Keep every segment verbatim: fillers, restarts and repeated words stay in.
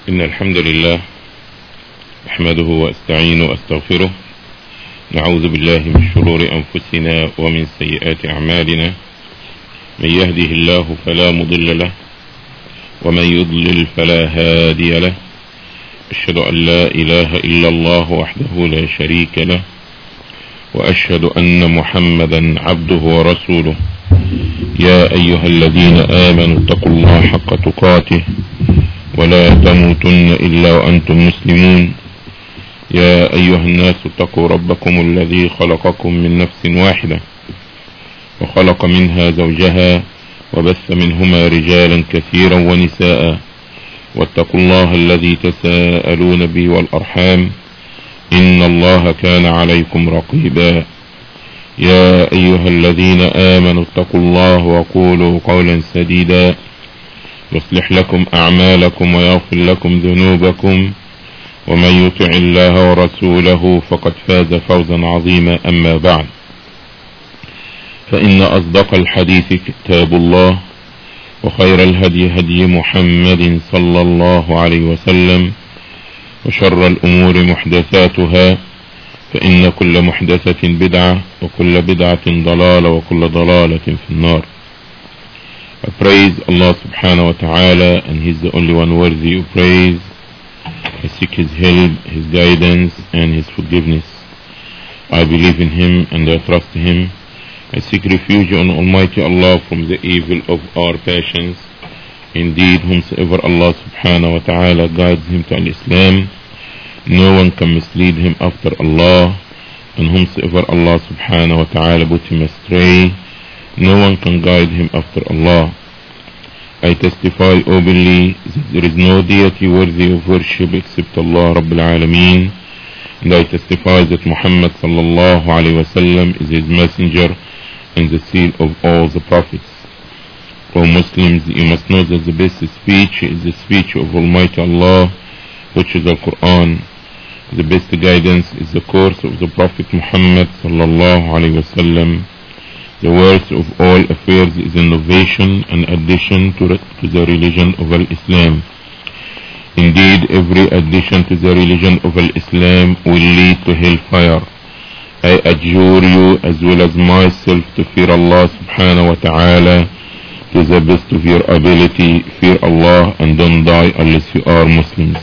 إن الحمد لله أحمده وأستعين وأستغفره. نعوذ بالله من شرور أنفسنا ومن سيئات أعمالنا. من يهده الله فلا مضل له ومن يضلل فلا هادي له. أشهد أن لا إله إلا الله وحده لا شريك له، وأشهد أن محمدا عبده ورسوله. يا أيها الذين آمنوا اتقوا الله حق تقاته ولا تموتن إلا وأنتم مسلمون. يا أيها الناس اتقوا ربكم الذي خلقكم من نفس واحدة وخلق منها زوجها وبث منهما رجالا كثيرا ونساء، واتقوا الله الذي تساءلون به والأرحام إن الله كان عليكم رقيبا. يا أيها الذين آمنوا اتقوا الله وقولوا قولا سديدا يصلح لكم أعمالكم ويغفر لكم ذنوبكم، ومن يطع الله ورسوله فقد فاز فوزا عظيما. أما بعد، فإن أصدق الحديث كتاب الله، وخير الهدي هدي محمد صلى الله عليه وسلم، وشر الأمور محدثاتها، فإن كل محدثة بدعة وكل بدعة ضلالة وكل ضلالة في النار. I praise Allah subhanahu wa ta'ala, and He's the only one worthy of praise. I seek His help, His guidance, and His forgiveness. I believe in Him and I trust Him. I seek refuge on Almighty Allah from the evil of our passions. Indeed, whomsoever Allah subhanahu wa ta'ala guides him to Al-Islam, no one can mislead him after Allah, and whomsoever Allah subhanahu wa ta'ala put him astray, no one can guide him after Allah. I testify openly that there is no deity worthy of worship except Allah Rabbil Alameen, and I testify that Muhammad sallallahu alayhi wa sallam is his messenger and the seal of all the prophets. O Muslims, you must know that the best speech is the speech of Almighty Allah, which is the Quran. The best guidance is the course of the Prophet Muhammad sallallahu alayhi wa sallam. The worst of all affairs is innovation and addition to, to the religion of Al-Islam. Indeed, every addition to the religion of Al-Islam will lead to hellfire. I adjure you as well as myself to fear Allah subhanahu wa ta'ala to the best of your ability. Fear Allah and don't die unless you are Muslims.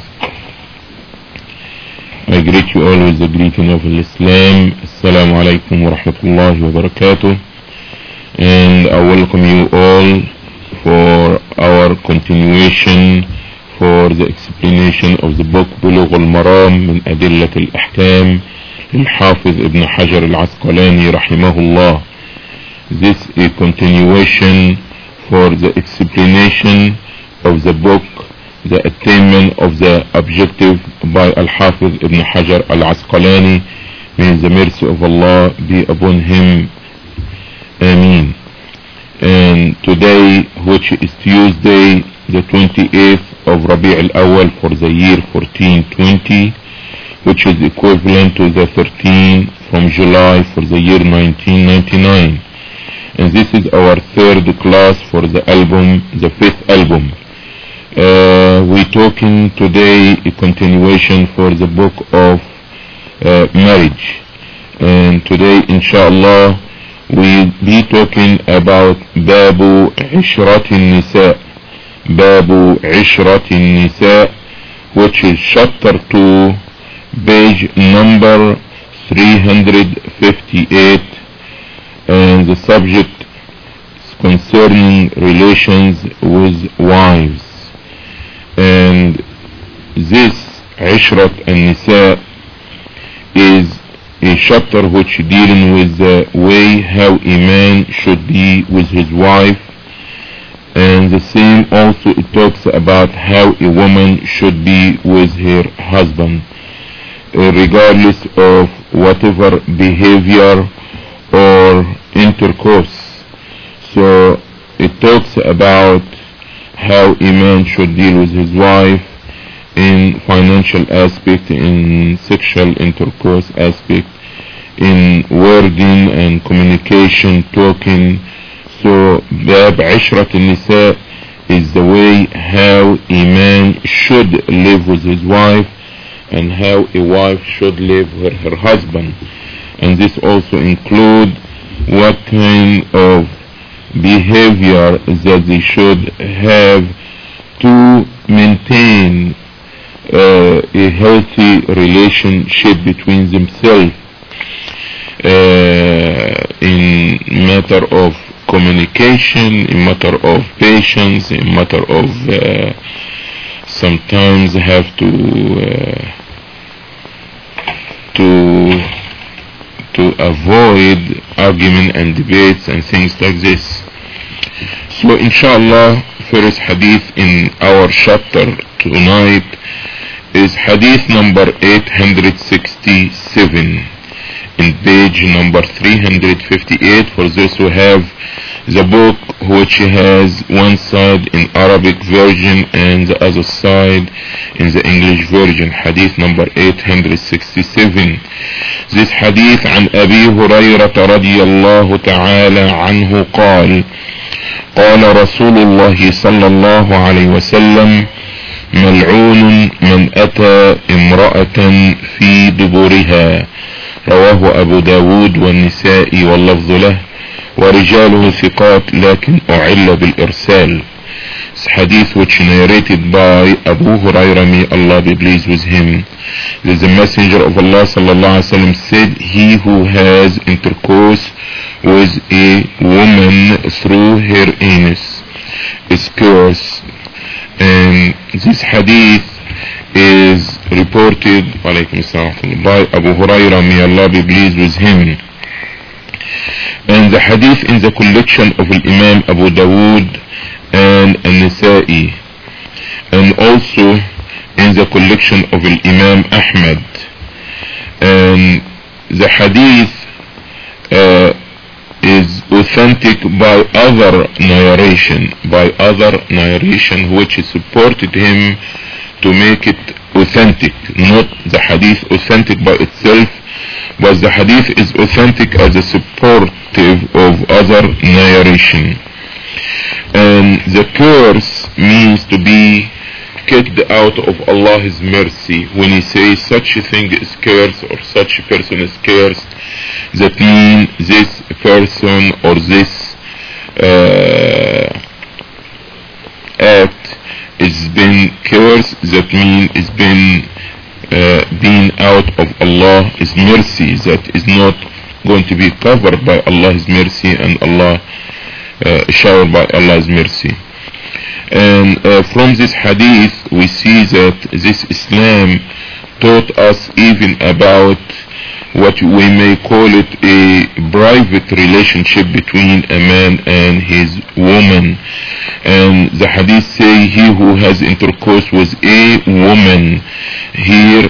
I greet you all with the greeting of Islam. Assalamu alaikum wa rahmatullahi wa barakatuh. And I welcome you all for our continuation for the explanation of the book Bulugh al-Maram min Adillat al-Ahkam للحافظ ابن حجر العسقلاني رحمه الله. This is a continuation for the explanation of the book, the attainment of the objective by Al-Hafiz ibn Hajar al-Asqalani. May the mercy of Allah be upon him. Ameen. And today, which is Tuesday, the twenty-eighth of Rabi' al-Awwal for the year fourteen twenty, which is equivalent to the thirteenth from July for the year nineteen ninety-nine. And this is our third class for the album, the fifth album. Uh, we're talking today a continuation for the book of uh, marriage. And today, inshallah, we'll be talking about Babu Ishratin Nisa. Babu Ishratin Nisa, which is chapter two, page number three hundred fifty-eight, and the subject is concerning relations with wives. And this Ishrat an-Nisa is a chapter which dealing with the way how a man should be with his wife, and the same also it talks about how a woman should be with her husband, regardless of whatever behavior or intercourse. So it talks about how a man should deal with his wife in financial aspect, in sexual intercourse aspect, in wording and communication, talking. So Bab Ishrat al-Nisa is the way how a man should live with his wife and how a wife should live with her husband. And this also include what kind of behavior that they should have to maintain uh, a healthy relationship between themselves uh, in matter of communication, in matter of patience, in matter of uh, sometimes have to uh, to to avoid argument and debates and things like this. So inshallah, first hadith in our chapter tonight is hadith number eight hundred sixty-seven in page number three hundred fifty-eight for those who have the book, which has one side in Arabic version and the other side in the English version. Hadith number eight hundred sixty-seven. This hadith عن أبي هريرة رضي الله تعالى عنه قال قال رسول الله صلى الله عليه وسلم ملعون من أتى امرأة في دبرها. رواه أبو داود والنسائي واللفظ له ورجاله ثقات لكن أعل بالإرسال. This hadith which narrated by Abu Hurairah, may Allah be pleased with him, that the Messenger of Allah sallallahu alaihi wasallam said, he who has intercourse with a woman through her anus is cursed. And this hadith is reported by Abu Hurairah, may Allah be pleased with him. And the hadith in the collection of Imam Abu Dawood and An-Nasa'i, and also in the collection of Imam Ahmad. And the hadith uh, is authentic by other narration, by other narration which supported him to make it authentic, not the hadith authentic by itself, but the hadith is authentic as a supportive of other narration. And the curse means to be kicked out of Allah's mercy. When he says such a thing is cursed or such a person is cursed, that means this person or this uh, act is been cursed, that means it's been uh, being out of Allah's mercy, that is not going to be covered by Allah's mercy and Allah uh, showered by Allah's mercy. And uh, from this hadith we see that this Islam taught us even about what we may call it a private relationship between a man and his woman. And the hadith say, he who has intercourse with a woman, here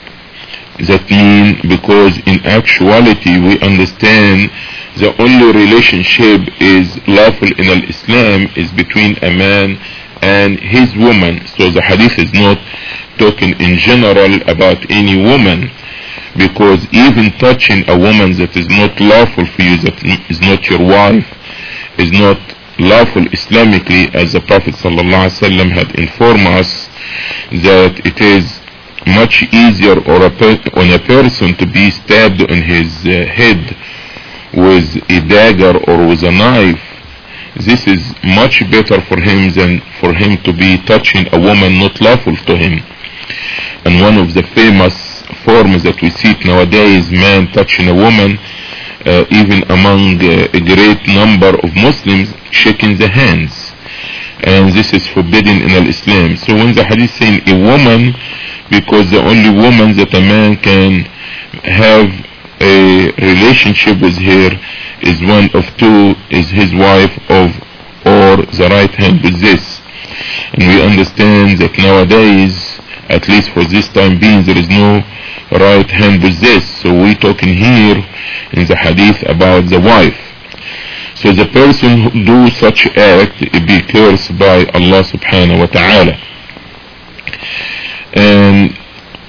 that means, because in actuality we understand the only relationship is lawful in Islam is between a man and his woman. So the hadith is not talking in general about any woman, because even touching a woman that is not lawful for you, that is not your wife, is not lawful Islamically, as the Prophet ﷺ had informed us that it is much easier or a per on a person to be stabbed on his uh, head with a dagger or with a knife. This is much better for him than for him to be touching a woman not lawful to him. And one of the famous forms that we see nowadays, man touching a woman, uh, even among uh, a great number of Muslims, shaking the hands, and this is forbidden in Islam. So when the hadith saying a woman, because the only woman that a man can have a relationship with her is one of two, is his wife of or the right hand with this. And we understand that nowadays, at least for this time being, there is no right hand with this. So we talking here in the hadith about the wife. So the person who do such act be cursed by Allah subhanahu wa ta'ala. And this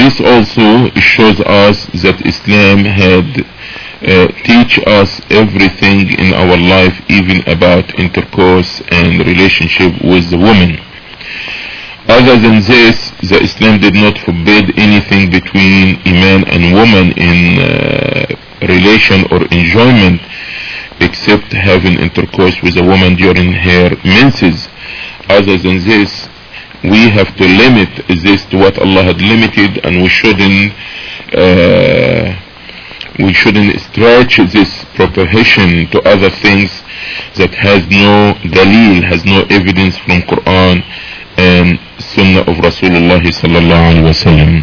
this also shows us that Islam had uh, teach us everything in our life, even about intercourse and relationship with the woman. Other than this, the Islam did not forbid anything between a man and woman in uh, relation or enjoyment, except having intercourse with a woman during her menses. Other than this, we have to limit this to what Allah had limited, and we shouldn't uh, we shouldn't stretch this prohibition to other things that has no dalil, has no evidence from Quran and Sunnah of Rasulullah sallallahu alaihi wasallam.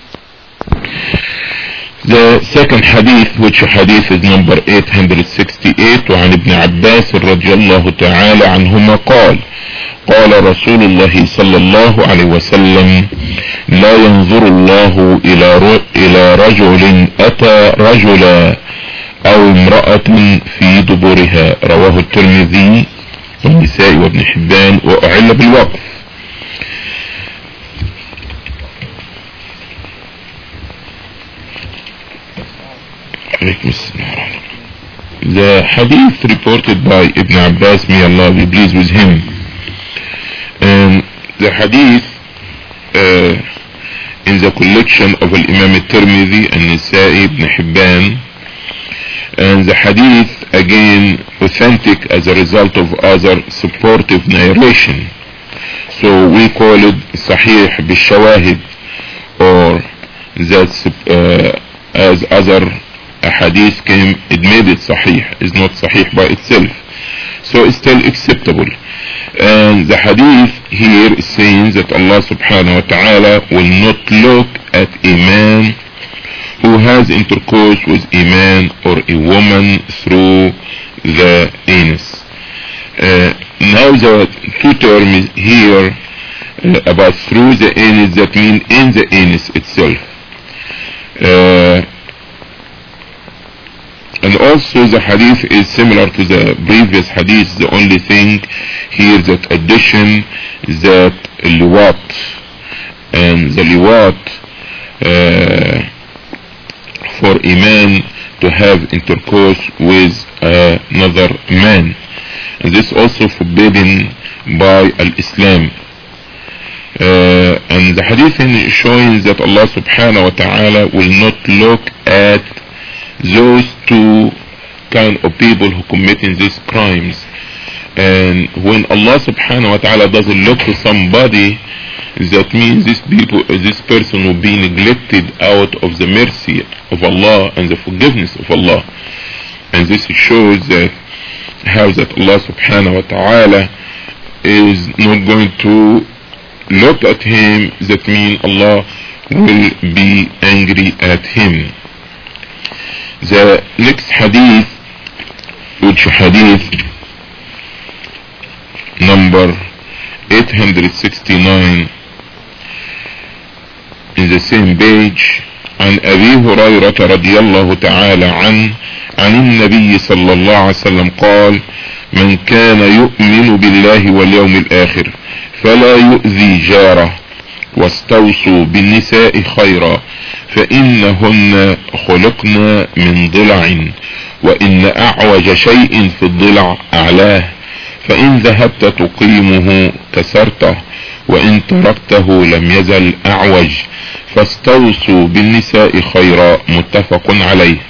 The second hadith, which hadith is number eight hundred sixty-eight, وعن ابن عباس رضي الله تعالى عنهما قال قال رسول الله صلى الله عليه وسلم لا ينظر الله إلى إلى رجل أتى رجلا أو امرأة في دبرها. رواه الترمذي والنسائي وابن حبان وأعل بالوقف. The hadith reported by Ibn Abbas, may Allah be pleased with him, and the hadith uh, in the collection of Imam al-Tirmidhi and Nisa'i ibn Hibban, and the hadith again authentic as a result of other supportive narration, so we call it Sahih bil-Shawahid, or that's uh, as other hadith came admitted Sahih, is not Sahih by itself, so it's still acceptable. And the hadith here is saying that Allah subhanahu wa ta'ala will not look at a man who has intercourse with a man or a woman through the anus. Uh, now the two terms here uh, about through the anus, that mean in the anus itself. Uh, And also the hadith is similar to the previous hadith. The only thing here that addition is that liwat, and the liwat uh, for a man to have intercourse with uh, another man, and this also forbidden by al-Islam. Uh, and the hadith is showing that Allah subhanahu wa ta'ala will not look at those two kind of people who committing these crimes. And when Allah subhanahu wa ta'ala doesn't look to somebody, that means this people, this person will be neglected out of the mercy of Allah and the forgiveness of Allah. And this shows that how that Allah subhanahu wa ta'ala is not going to look at him, that means Allah will be angry at him. The next hadith, which hadith number eight hundred sixty-nine in the same page, عن أبي هريرة رضي الله تعالى عنه عن النبي صلى الله عليه وسلم قال من كان يؤمن بالله واليوم الآخر فلا يؤذي جاره واستوصوا بالنساء خيرا فإنهن خلقن من ضلع وإن أعوج شيء في الضلع أعلاه فإن ذهبت تقيمه كسرته وإن تركته لم يزل أعوج فاستوصوا بالنساء خيرا. متفق عليه.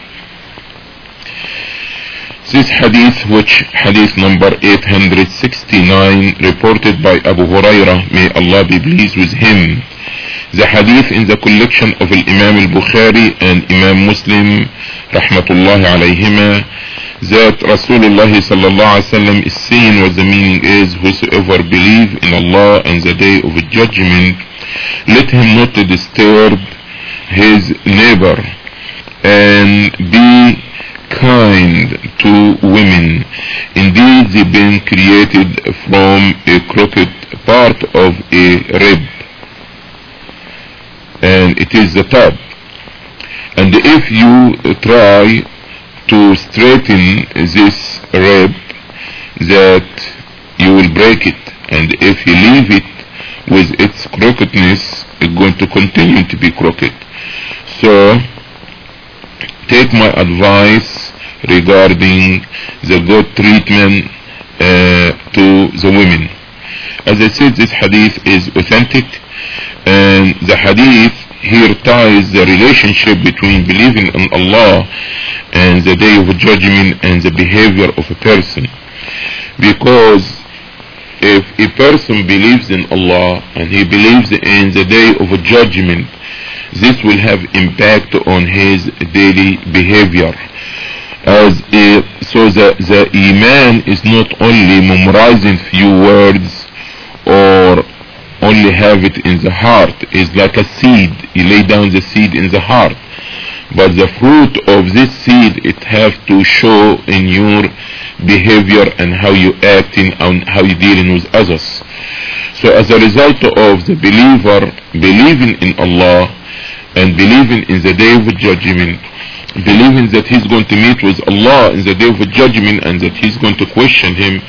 This hadith, which hadith number eight hundred sixty-nine, reported by Abu Hurairah, may Allah be pleased with him. The hadith in the collection of Imam al-Bukhari and Imam Muslim rahmatullahi alayhima, that Rasulullah sallallahu alayhi wa sallam is saying what the meaning is: whosoever believe in Allah and the day of judgment, let him not disturb his neighbor, and be kind to women. Indeed, they've been created from a crooked part of a rib, and it is the top. And if you try to straighten this rib, that you will break it, and if you leave it with its crookedness, is going to continue to be crooked. So take my advice regarding the good treatment uh, to the women. As I said, this hadith is authentic, and the hadith here ties the relationship between believing in Allah and the day of judgment and the behavior of a person. Because if a person believes in Allah and he believes in the day of judgment, this will have impact on his daily behavior. As a, so the, the Iman is not only memorizing few words or only have it in the heart. It's like a seed. You lay down the seed in the heart, but the fruit of this seed, it have to show in your behavior and how you acting and how you dealing with others. So as a result of the believer believing in Allah and believing in the day of judgment, believing that he's going to meet with Allah in the day of judgment and that he's going to question him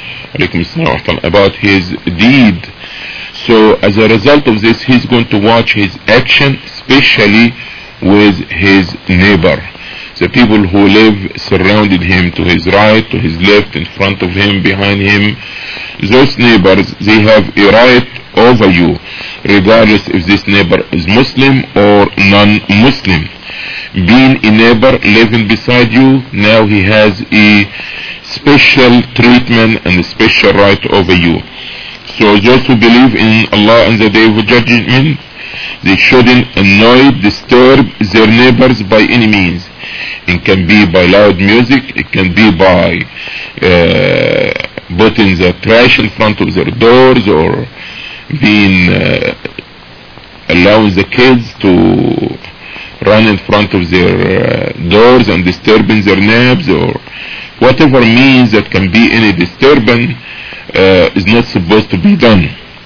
about his deed. So as a result of this, he's going to watch his action, especially with his neighbor. The people who live surrounded him, to his right, to his left, in front of him, behind him. Those neighbors, they have a right over you, regardless if this neighbor is Muslim or non-Muslim. Being a neighbor living beside you, now he has a special treatment and a special right over you. So those who believe in Allah and the day of judgment, they shouldn't annoy, disturb their neighbors by any means. It can be by loud music, it can be by uh, putting the trash in front of their doors, or being uh, allowing the kids to run in front of their uh, doors and disturbing their neighbors, or whatever means that can be any disturbance uh, is not supposed to be done.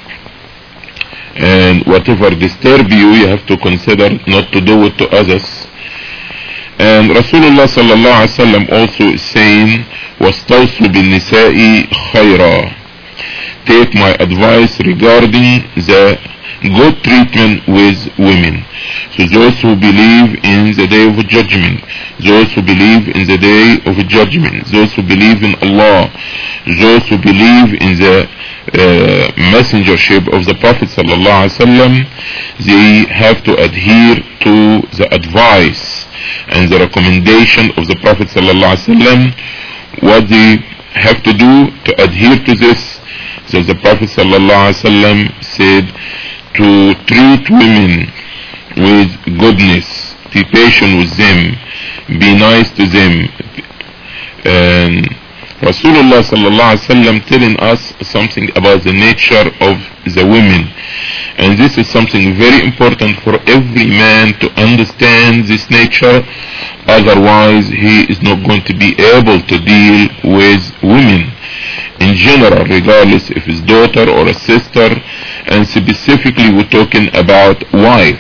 And whatever disturb you, you have to consider not to do it to others. And Rasulullah sallallahu alaihi wasallam also is saying, وَاسْتَوْصُوا بِالنِّسَاءِ خَيْرًا. Take my advice regarding the good treatment with women. So those who believe in the day of judgment, those who believe in the day of judgment, those who believe in Allah, those who believe in the uh, messengership of the Prophet sallallahu alaihi wasallam, they have to adhere to the advice and the recommendation of the Prophet sallallahu alaihi wasallam. What they have to do to adhere to this, so the Prophet sallallahu alaihi wasallam said to treat women with goodness, be patient with them, be nice to them. And Rasulullah sallallahu alaihi wasallam telling us something about the nature of the women, and this is something very important for every man to understand this nature. Otherwise he is not going to be able to deal with women in general, regardless if it's daughter or a sister, and specifically we're talking about wife.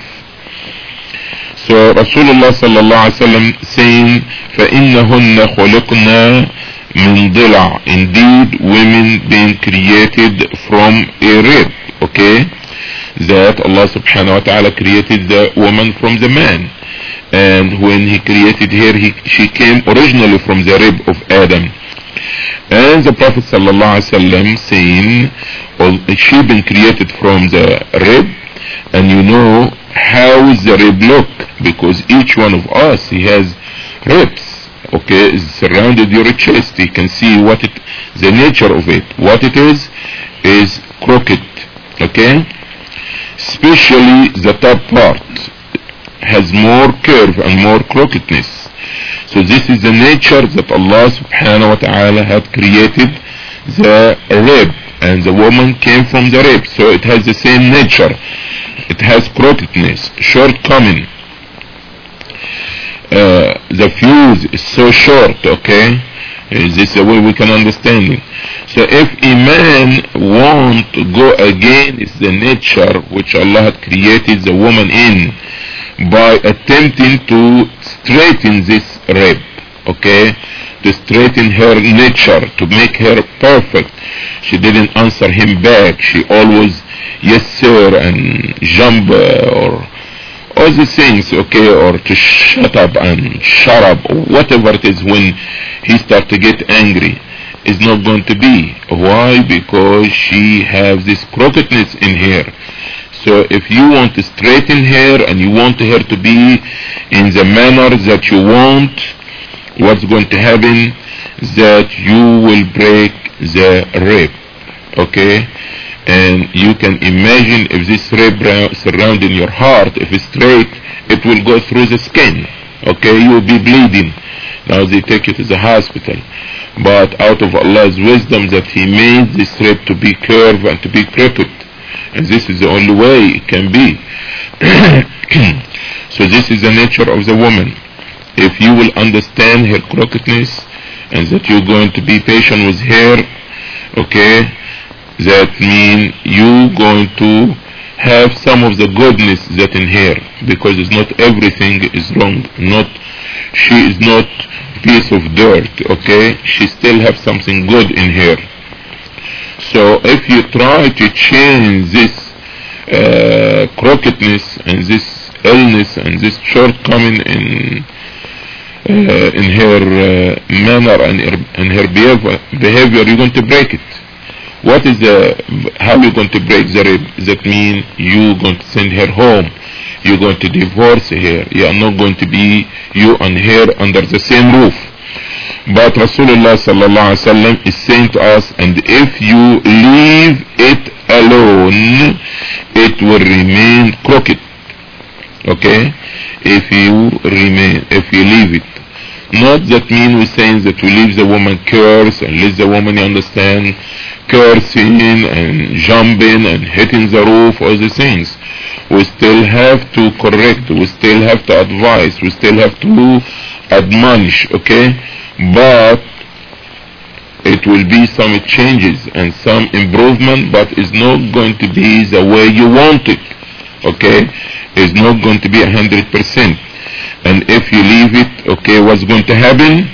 So Rasulullah sallallahu alaihi wasallam saying, فَإِنَّهُنَّ خُلِقْنَا مِنْ ضِلَعٍ. Indeed, women being created from a rib. Okay, that Allah subhanahu wa ta'ala created the woman from the man, and when he created her, he, she came originally from the rib of Adam. And the Prophet sallallahu alaihi wasallam saying, well, she been created from the rib, and you know how is the rib look, because each one of us, he has ribs. Okay, is surrounded your chest. You can see what it, the nature of it. What it is, is crooked. Okay, especially the top part has more curve and more crookedness. So this is the nature that Allah subhanahu wa ta'ala had created the rib, and the woman came from the rib, so it has the same nature. It has crookedness, shortcoming. Uh, the fuse is so short. Okay, is this the way we can understand it? So if a man want to go against the nature which Allah had created the woman in by attempting to straighten this rib, okay, to straighten her nature, to make her perfect. She didn't answer him back. She always yes sir and jump uh, or all these things, okay, or to shut up and shut up, whatever it is. When he starts to get angry, is not going to be. Why? Because she has this crookedness in her. So if you want to straighten her and you want her to be in the manner that you want, what's going to happen is that you will break the rib, okay? And you can imagine if this rib surrounding your heart, if it's straight, it will go through the skin, okay? You will be bleeding. Now they take you to the hospital. But out of Allah's wisdom that He made this rib to be curved and to be crooked. And this is the only way it can be. So this is the nature of the woman. If you will understand her crookedness and that you're going to be patient with her, okay, that means you're going to have some of the goodness that in her, because it's not everything is wrong. Not, she is not piece of dirt, okay? She still have something good in her. So if you try to change this uh, crookedness and this illness and this shortcoming in uh, in her uh, manner and her, in her behavior, behavior, you're going to break it. What is the, how you're going to break the rib? That means you're going to send her home. You're going to divorce her. You are not going to be you and her under the same roof. But Rasulullah sallallahu alaihi wasallam is saying to us, and if you leave it alone, it will remain crooked. Okay? If you remain, if you leave it. Not that mean we're saying that we leave the woman curse and leave the woman, you understand, cursing and jumping and hitting the roof, all these things. We still have to correct, we still have to advise, we still have to admonish, okay? But it will be some changes and some improvement, but it's not going to be the way you want it, okay? It's not going to be a hundred percent. And if you leave it, okay, what's going to happen?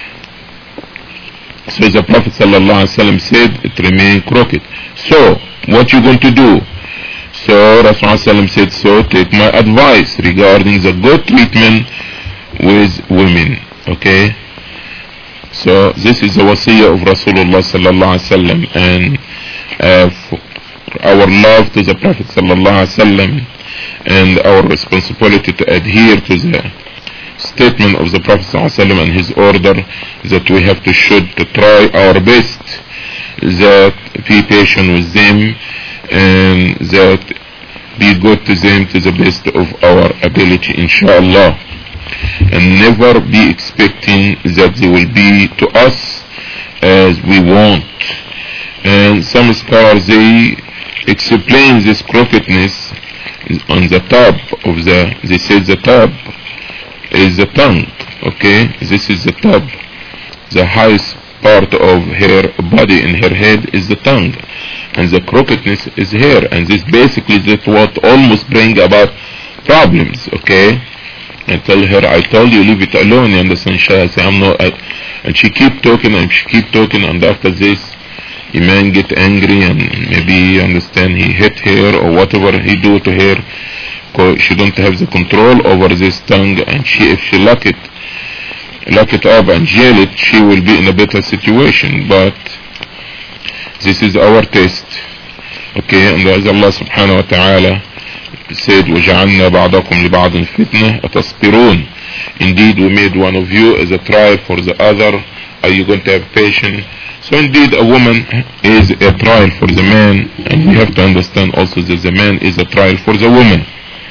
So the Prophet sallallahu alaihi wasallam said it remain crooked. So what you going to do? So Rasulullah said, so take my advice regarding the good treatment with women, okay? So this is the wasiyah of Rasulullah sallallahu alaihi wasallam, and uh, our love to the Prophet sallallahu alaihi wasallam and our responsibility to adhere to the statement of the Prophet sallallahu alaihi wasallam and his order, that we have to should to try our best, that be patient with them and that be good to them to the best of our ability, inshallah, and never be expecting that they will be to us as we want. And some scholars, they explain this crookedness on the top of the, they say the top is the tongue, okay? This is the top, the highest part of her body in her head is the tongue, and the crookedness is here, and this basically is what almost bring about problems, okay? And tell her, I told you leave it alone, you understand? She say, I'm not, I, and she keep talking and she keep talking, and after this the man get angry and maybe, you understand, he hit her or whatever he do to her, because she don't have the control over this tongue, and she, if she lock it lock it up and jail it, she will be in a better situation. But this is our test, okay? And as Allah subhanahu wa ta'ala said, وَجَعَلْنَا بَعْضَكُمْ لِبَعْضٍ فِتْنَةً أَتَصْبِرُونَ, indeed we made one of you as a trial for the other, are you going to have patience? So indeed a woman is a trial for the man, and we have to understand also that the man is a trial for the woman.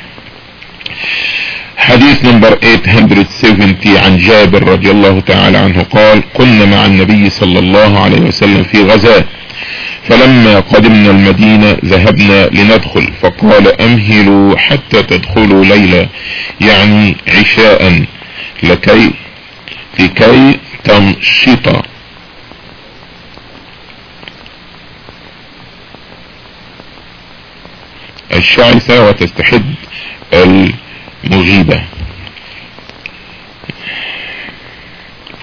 حديث نمبر eight seventy عن جابر رضي الله تعالى عنه قال كنا مع النبي صلى الله عليه وسلم في غزاة، فلما قدمنا المدينة ذهبنا لندخل، فقال أمهلوا حتى تدخلوا ليلة، يعني عشاء، لكي لكي تمشط الشعثة وتستحد المغيبة.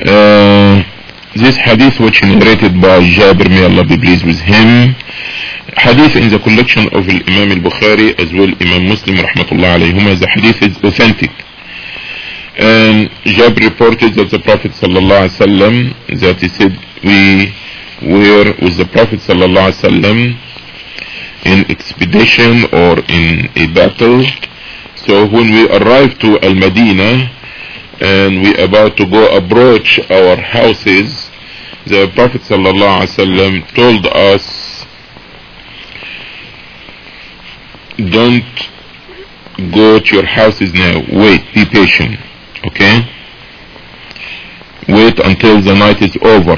Uh, this hadith, which narrated by Jabir, may Allah be pleased with him, hadith in the collection of Imam al-Bukhari as well Imam Muslim rahmatullah alayhuma, the hadith is authentic. And Jabir reported that the Prophet sallallahu alaihi wasallam, that he said, we were with the Prophet sallallahu alaihi wasallam in expedition or in a battle. So when we arrived to Al-Madinah and we about to go approach our houses, the Prophet sallallahu alaihi wasallam told us, don't go to your houses now, wait, be patient, okay? Wait until the night is over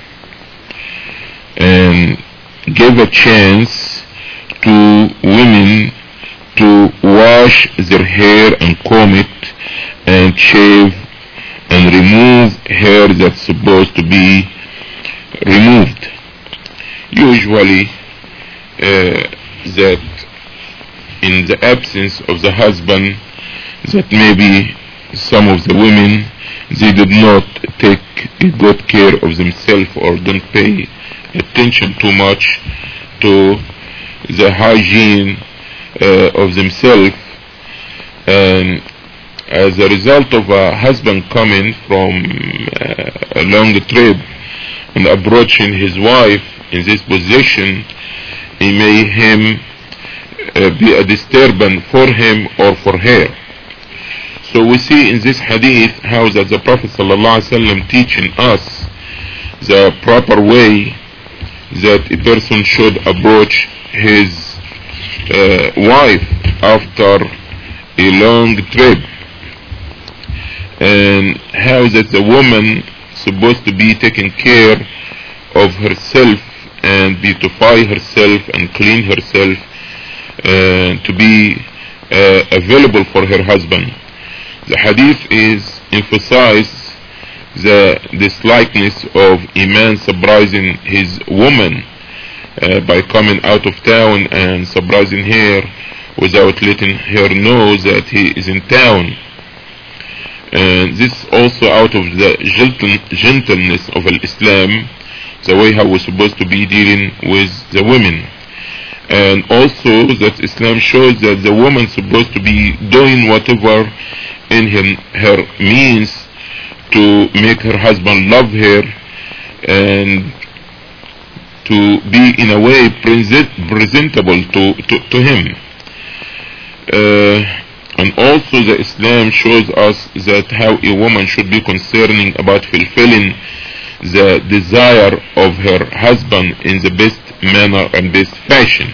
and give a chance to women to wash their hair and comb it and shave and remove hair that's supposed to be removed. Usually uh, that in the absence of the husband, that maybe some of the women, they did not take good care of themselves or don't pay attention too much to the hygiene uh, of themselves, and as a result of a husband coming from uh, a long trip and approaching his wife in this position, it may him uh, be a disturbance for him or for her. So we see in this hadith how that the Prophet sallallahu alaihi wasallam teaching us the proper way that a person should approach his uh, wife after a long trip, and how that the woman supposed to be taking care of herself and beautify herself and clean herself uh, to be uh, available for her husband. The hadith is emphasized the dislikeness of a man surprising his woman uh, by coming out of town and surprising her without letting her know that he is in town. And this also out of the gentle, gentleness of Islam, the way how we're supposed to be dealing with the women. And also that Islam shows that the woman is supposed to be doing whatever in her, her means to make her husband love her and to be in a way present, presentable to, to, to him. Uh, and also the Islam shows us that how a woman should be concerning about fulfilling the desire of her husband in the best manner and best fashion,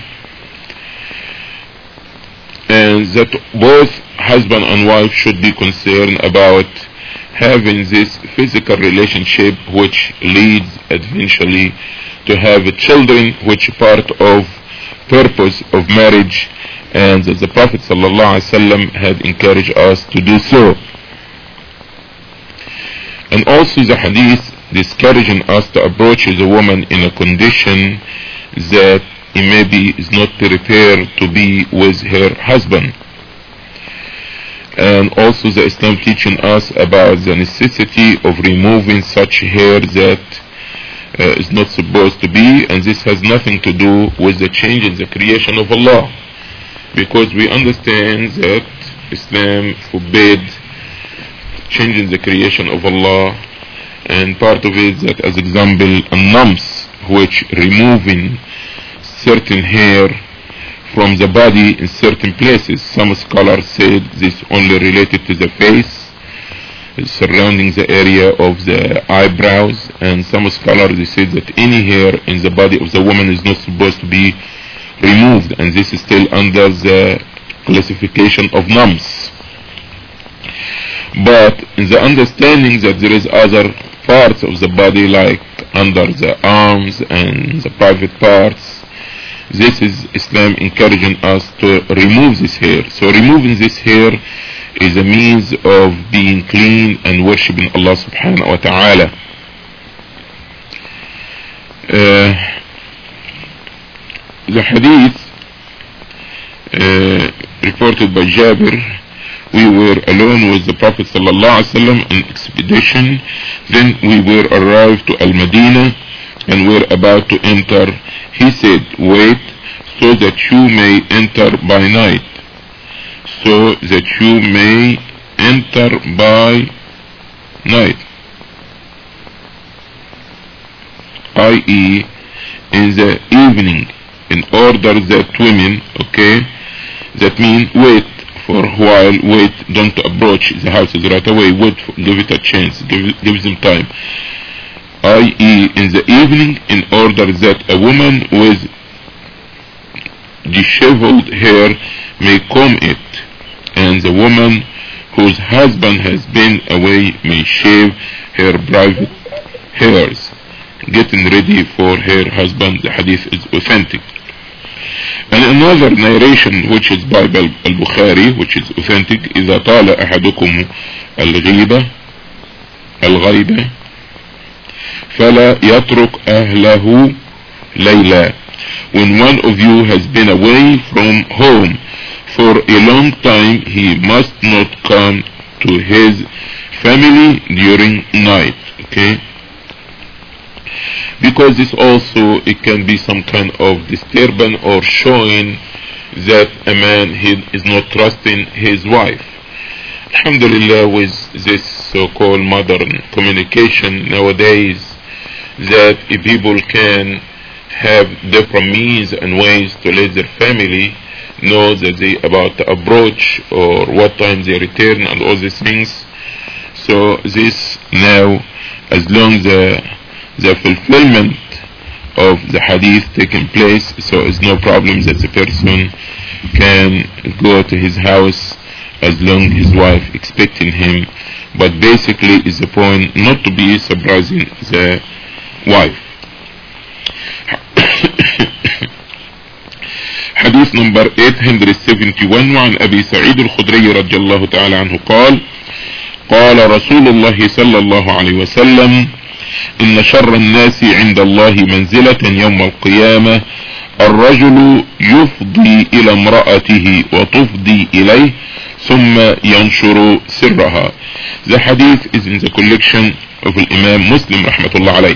and that both husband and wife should be concerned about having this physical relationship which leads eventually to have children, which part of purpose of marriage, and that the Prophet ﷺ had encouraged us to do so. And also the hadith discouraging us to approach the woman in a condition that he maybe is not prepared to be with her husband. And also the Islam teaching us about the necessity of removing such hair that uh, is not supposed to be, and this has nothing to do with the change in the creation of Allah, because we understand that Islam forbade changing the creation of Allah, and part of it that, as example, an-nams, which removing certain hair from the body in certain places. Some scholars said this only related to the face, surrounding the area of the eyebrows, and some scholars they said that any hair in the body of the woman is not supposed to be removed, and this is still under the classification of nams. But in the understanding that there is other parts of the body, like under the arms and the private parts, this is Islam encouraging us to remove this hair. So removing this hair is a means of being clean and worshipping Allah subhanahu wa ta'ala. Uh, the hadith uh, reported by Jabir we were alone with the Prophet sallallahu alaihi wasallam on expedition. Then we were arrived to Al-Madinah and were about to enter. He said, wait, so that you may enter by night. So that you may enter by night. that is in the evening, in order that women, okay, that means wait for a while, wait, don't approach the houses right away, wait, for, give it a chance, give, give them time. that is in the evening, in order that a woman with disheveled hair may comb it, and the woman whose husband has been away may shave her private hairs, getting ready for her husband. The hadith is authentic. And another narration which is by Al-Bukhari, which is authentic, إذا طال أحدكم الغيبة الغيبة فلا يترك أهله ليلا. When one of you has been away from home for a long time, he must not come to his family during night. Okay? Because this also, it can be some kind of disturbance or showing that a man he is not trusting his wife. Alhamdulillah, with this so-called modern communication nowadays, that people can have different means and ways to let their family know that they about to approach or what time they return and all these things. So this now, as long as the, the fulfillment of the hadith taking place, so it's no problem that the person can go to his house as long as his wife expecting him. But basically is the point not to be surprising the wife. حديث number eight hundred seventy-one. وعن أبي سعيد الخدري رضي الله تعالى عنه قال قال رسول الله صلى الله عليه وسلم إن شر الناس عند الله منزلة يوم القيامة الرجل يفضي إلى امرأته وتفضي إليه ثم ينشر سرها. The hadith is in the collection of Imam Muslim رحمة الله عليه.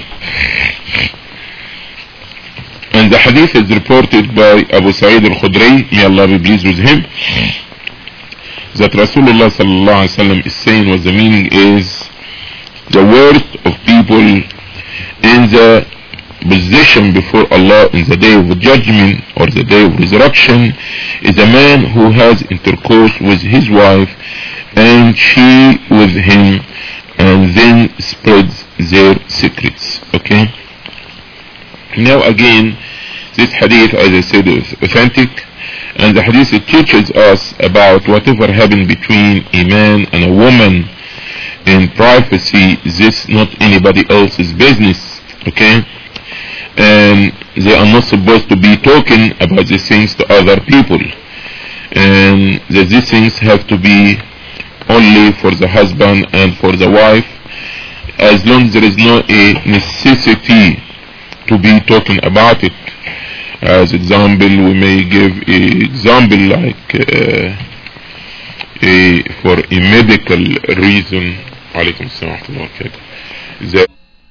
And the hadith is reported by Abu Sa'id al-Khudri, may Allah be pleased with him, that Rasulullah sallallahu alaihi wasallam is saying what the meaning is: the worst of people in the position before Allah in the day of judgment or the day of resurrection is a man who has intercourse with his wife and she with him and then spreads their secrets. Okay? Now again, this hadith, as I said, is authentic, and the hadith it teaches us about whatever happened between a man and a woman in privacy. This not anybody else's business. Okay? And they are not supposed to be talking about these things to other people, and that these things have to be only for the husband and for the wife, as long as there is no a necessity to be talking about it. As example, we may give a example like uh, a, for a medical reason. Alaykum assalam wa rahmatullah.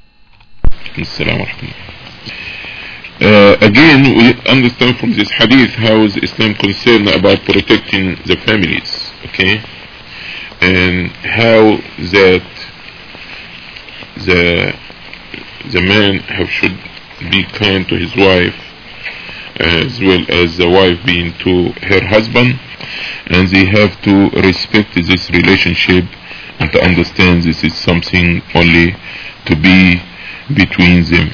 Uh, again, we understand from this hadith how is Islam concerned about protecting the families, okay, and how that the the man have should be kind to his wife as well as the wife being to her husband, and they have to respect this relationship and to understand this is something only to be between them.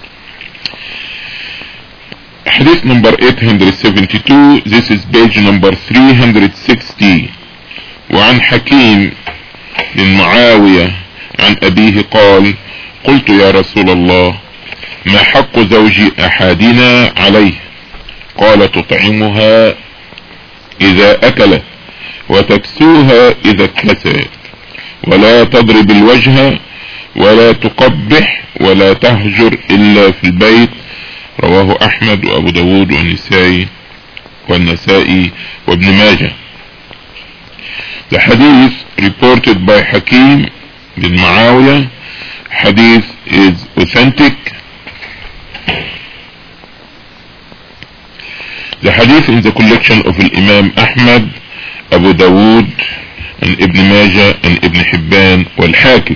Hadith number eight hundred seventy-two, this is page number three hundred sixty. وعن حكيم بن معاوية عن أبيه قال قلت يا رسول الله ما حق زوج أحدنا عليه؟ قال تطعمها إذا أكلت وتكسوها إذا اكلت ولا تضرب الوجه ولا تقبح ولا تهجر إلا في البيت. رواه أحمد وأبو داود والنسائي والنسائي وابن ماجه. The hadith reported by Hakim bin Muawiyah, hadith is authentic. The hadith in the collection of Imam Ahmad, Abu Dawood, and Ibn Majah, and Ibn Hibban, wal Hakim.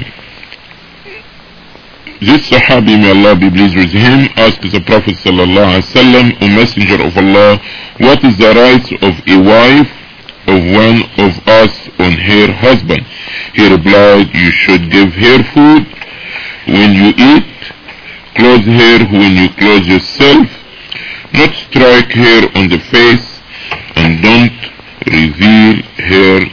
This Sahabi, may Allah be pleased with him, asked the Prophet sallallahu alaihi wasallam, O Messenger of Allah, what is the rights of a wife of one of us on her husband? He replied, you should give her food when you eat, clothe her when you clothe yourself, not strike her on the face, and don't reveal her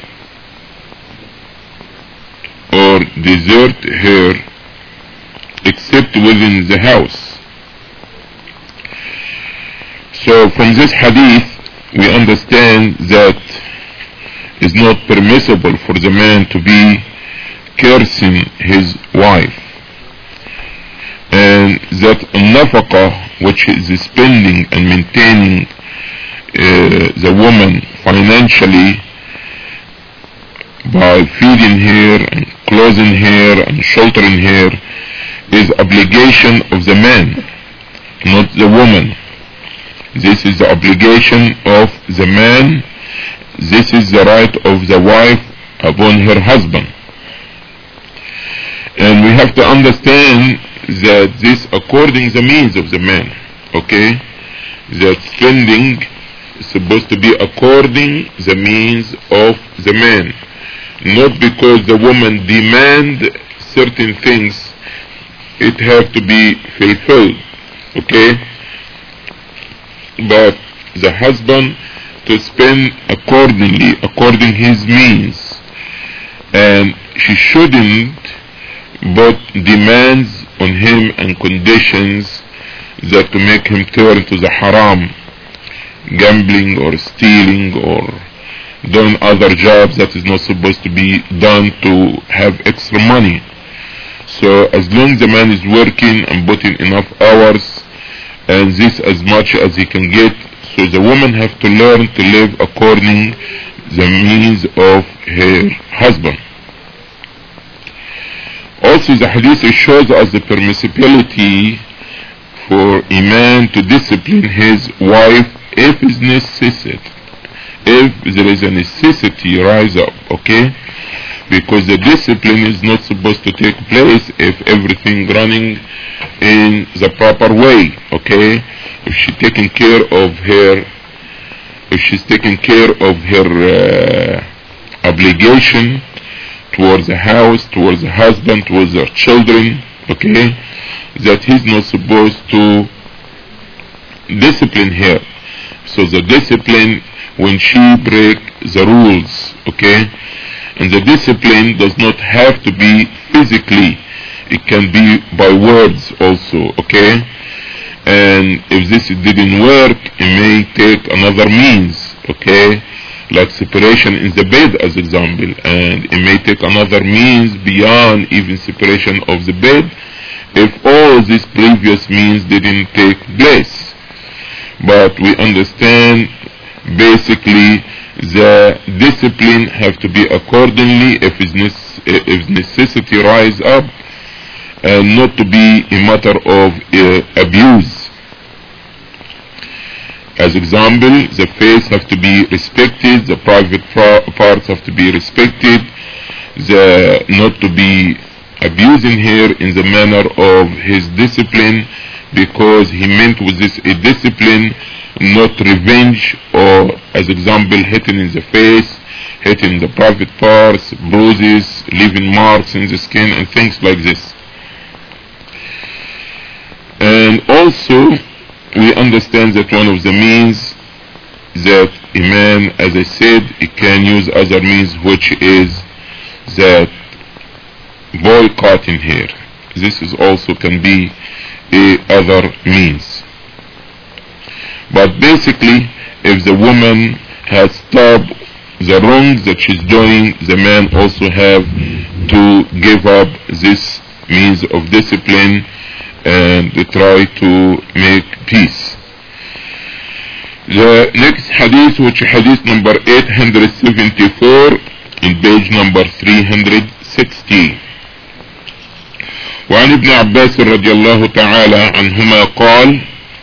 or desert her except within the house. So from this hadith we understand that it's not permissible for the man to be cursing his wife, and that nafaqah, which is spending and maintaining uh, the woman financially by feeding her and clothing her and sheltering her, is obligation of the man, not the woman. This is the obligation of the man. This is the right of the wife upon her husband. And we have to understand that this according the means of the man, okay? That spending is supposed to be according the means of the man, not because the woman demand certain things it have to be fulfilled, okay? But the husband to spend accordingly, according his means, and she shouldn't put demands on him and conditions that to make him turn to the haram, gambling or stealing or doing other jobs that is not supposed to be done to have extra money. So as long as the man is working and putting enough hours and this as much as he can get, so the woman have to learn to live according the means of her husband. Also the hadith shows us the permissibility for a man to discipline his wife if is necessary, if there is a necessity rise up, okay? Because the discipline is not supposed to take place if everything running in the proper way, okay? If she's taking care of her, if she's taking care of her uh, obligation towards the house, towards the husband, towards her children, okay, that he's not supposed to discipline her. So the discipline when she break the rules, okay, and the discipline does not have to be physically, it can be by words also, okay? And if this didn't work, it may take another means, okay? Like separation in the bed as example, and it may take another means beyond even separation of the bed if all these previous means didn't take place. But we understand basically the discipline have to be accordingly if, if necessity rise up, and not to be a matter of uh, abuse. As example, the face have to be respected, the private parts have to be respected, the not to be abusing her in the manner of his discipline, because he meant with this a discipline, not revenge, or as example hitting in the face, hitting the private parts, bruises, leaving marks in the skin and things like this. And also we understand that one of the means that a man, as I said, he can use other means, which is that boycotting her. This is also can be a other means. But basically, if the woman has stopped the wrongs that she's doing, the man also have to give up this means of discipline and try to make peace. The next hadith, which is hadith number eight hundred seventy-four, in page number three hundred sixty. وعن ابن عباس رضي الله تعالى عنهما قال: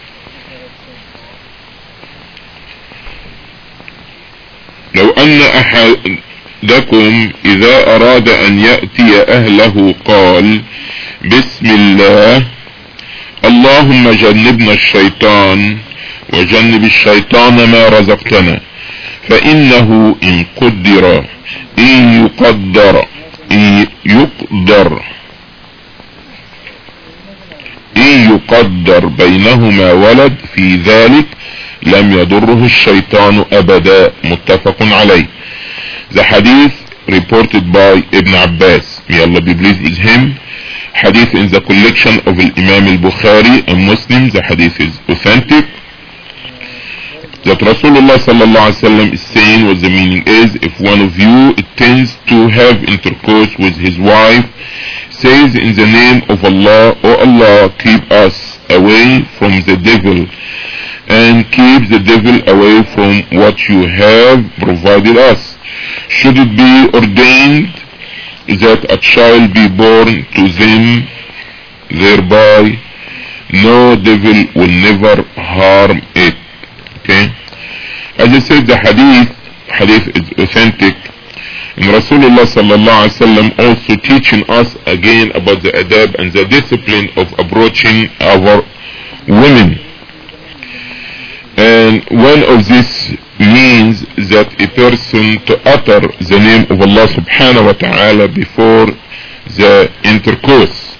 لو أن أحدكم إذا أراد أن يأتي أهله قال: بسم الله، اللهم جنبنا الشيطان وجنب الشيطان ما رزقتنا، فإنه إن قدر إن يقدر إن يقدر إن يقدر بينهما ولد في ذلك لم يضره الشيطان أبدا. متفق عليه. The hadith reported by Ibn Abbas, may Allah be pleased with him. Hadith in the collection of Imam al-Bukhari and Muslim. The hadith is authentic. That Rasulullah sallallahu alaihi wasallam is saying, what the meaning is, if one of you intends to have intercourse with his wife, says in the name of Allah, O Allah, keep us away from the devil and keep the devil away from what you have provided us. Should it be ordained that a child be born to them, thereby no devil will never harm it. Okay, as I said, the hadith hadith is authentic, and Rasulullah sallallahu alaihi wasallam also teaching us again about the adab and the discipline of approaching our women. And one of this means that a person to utter the name of Allah subhanahu wa ta'ala before the intercourse.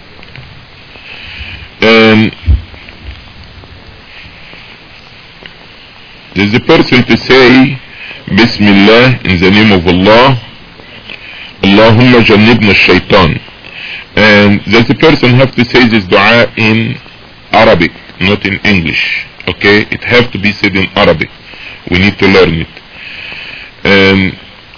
And there's a person to say Bismillah in the name of Allah, Allahumma jannibna shaitan, and there's a person have to say this dua in Arabic, not in English. Okay, it has to be said in Arabic. We need to learn it. And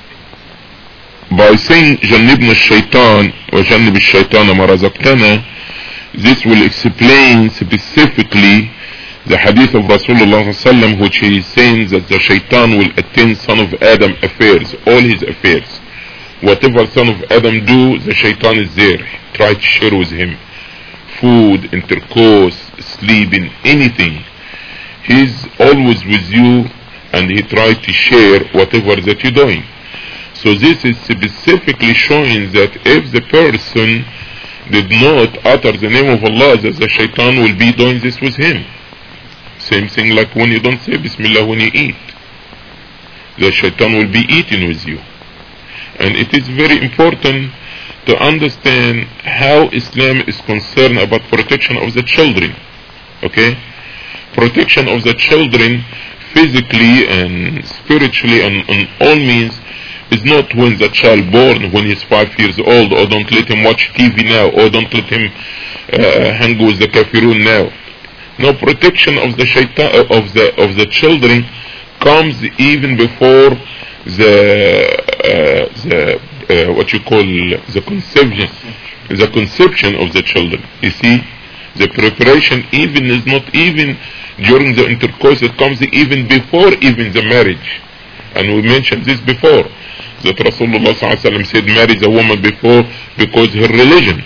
by saying jannibna shaitan or jannib shaitan ma razaqtana, this will explain specifically the hadith of Rasulullah sallallahu, which he is saying that the shaitan will attend son of Adam affairs, all his affairs. Whatever son of Adam do, the shaitan is there. Try to share with him food, intercourse, sleeping, anything. He's always with you, and he tries to share whatever that you're doing. So this is specifically showing that if the person did not utter the name of Allah, that the shaitan will be doing this with him. Same thing like when you don't say Bismillah when you eat, the shaitan will be eating with you. And it is very important to understand how Islam is concerned about protection of the children. Okay, protection of the children physically and spiritually and on all means is not when the child born when he's five years old, or don't let him watch T V now, or don't let him uh, hang with the kafirun now. No, protection of the shaitan, of the of the children comes even before the uh, the uh, what you call the conception, the conception of the children. You see, the preparation even is not even during the intercourse. It comes even before even the marriage, and we mentioned this before that Rasulullah sallallahu alaihi wasallam said, marry the woman before because her religion.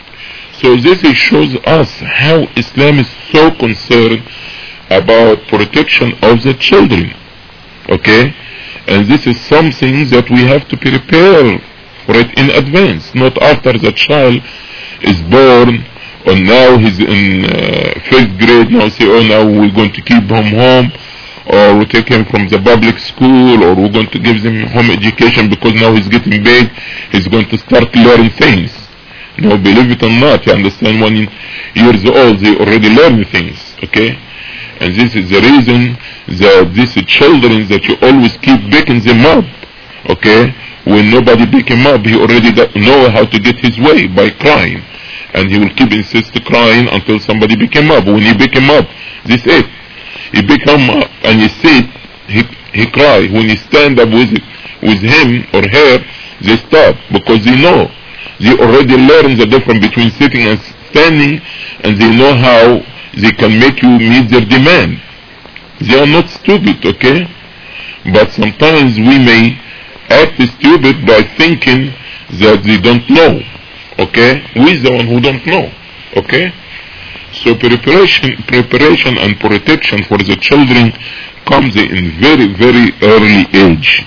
So this shows us how Islam is so concerned about protection of the children. Okay, and this is something that we have to prepare for it in advance, not after the child is born, or now he's in uh, fifth grade, now say, oh, now we're going to keep him home, or we take him from the public school, or we're going to give him home education because now he's getting big, he's going to start learning things. No, believe it or not, you understand, one years old, they already learn things, okay? And this is the reason that these children that you always keep picking them up, okay? When nobody pick him up, he already know how to get his way by crying. And he will keep insist crying until somebody pick him up. When he pick him up, this is it. He pick him up and you sit, he, he cry. When you stand up with it, with him or her, they stop because they know. They already learn the difference between sitting and standing, and they know how they can make you meet their demand. They are not stupid, okay? But sometimes we may act stupid by thinking that they don't know. Okay, who is the one who don't know? Okay, so preparation, preparation and protection for the children comes in very, very early age.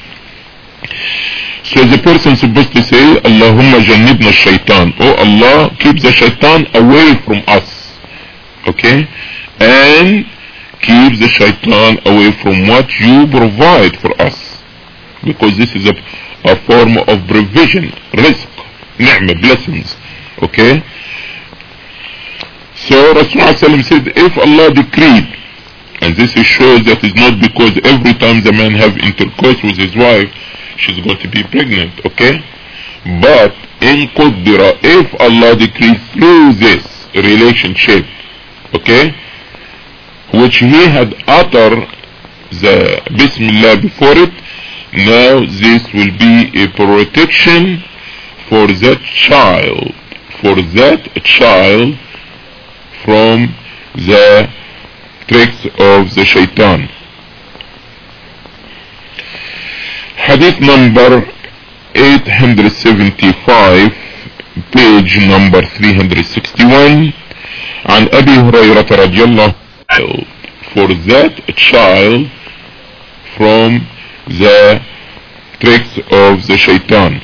So the person is supposed to say, Allahumma jannibna shaitan. Oh Allah, keep the shaitan away from us. Okay, and keep the shaitan away from what you provide for us, because this is a, a form of provision, rizq, ni'mah, blessings. Okay, so Rasulullah said, if Allah decreed, and this shows that it's not because every time the man have intercourse with his wife she's going to be pregnant, okay, but in Qaddara, if Allah decreed through this relationship, okay, which he had uttered the Bismillah before it, now this will be a protection for that child, for that child from the tricks of the shaitan. Hadith number eight hundred seventy-five, page number three hundred sixty-one. عن أبي هريرة رضي الله عنه, for that child from the tricks of the shaitan.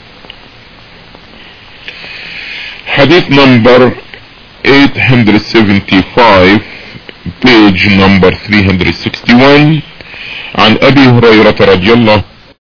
Hadith number eight hundred seventy-five, page number three hundred sixty-one. عن أبي هريرة رضي الله